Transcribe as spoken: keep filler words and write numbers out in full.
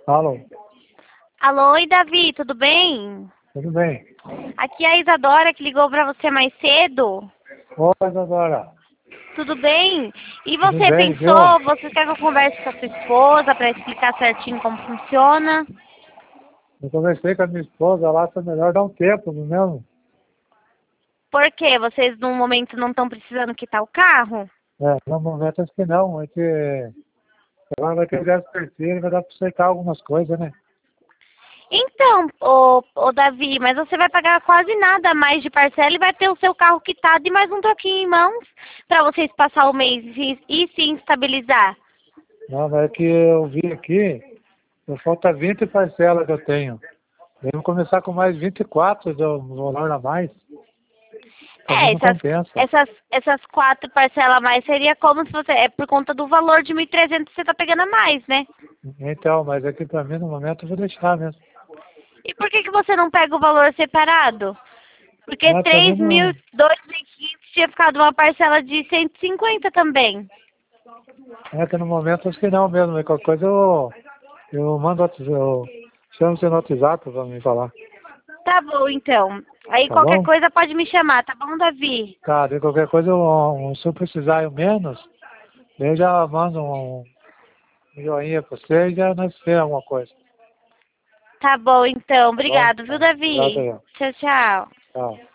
Alô, Alô, oi Davi, tudo bem? tudo bem? Aqui é a Isadora que ligou pra você mais cedo. Oi, Isadora. Tudo bem? E Tudo você bem, viu? pensou, você quer que eu converse com a sua esposa pra explicar certinho como funciona? Eu conversei com a minha esposa lá, foi melhor dar um tempo, não é mesmo? Por quê? Vocês no momento não estão precisando quitar o carro? É, no momento acho que não, é que agora vai ter gás terceiro e vai dar para acertar algumas coisas, né? Então, ô, ô Davi, mas você vai pagar quase nada a mais de parcela e vai ter o seu carro quitado e mais um troquinho em mãos pra vocês passar o mês e, e se estabilizar. Não, mas é que eu vi aqui, eu falta vinte parcelas que eu tenho. Devo começar com mais vinte e quatro do valor a mais. Para mim É, não essas, compensa. essas, essas quatro parcelas a mais seria como se você, é por conta do valor de mil e trezentos que você tá pegando a mais, né? Então, mas é que para mim no momento eu vou deixar mesmo. E por que que você não pega o valor separado? Porque Ah, para mim três mil, não. dois mil e quinhentos tinha ficado uma parcela de cento e cinquenta também. É que no momento acho que não mesmo, mas qualquer coisa eu, eu mando outro, eu chamo você no WhatsApp para me falar. Tá bom, então. Aí Tá qualquer bom? coisa pode me chamar, tá bom, Davi? Tá, de qualquer coisa, eu, se eu precisar eu menos, eu já mando um joinha pra você e já nós fizemos alguma coisa. Tá bom, então. Tá bom? Obrigado, viu, Tá. Obrigado Davi? aí. Tchau, tchau. Tchau.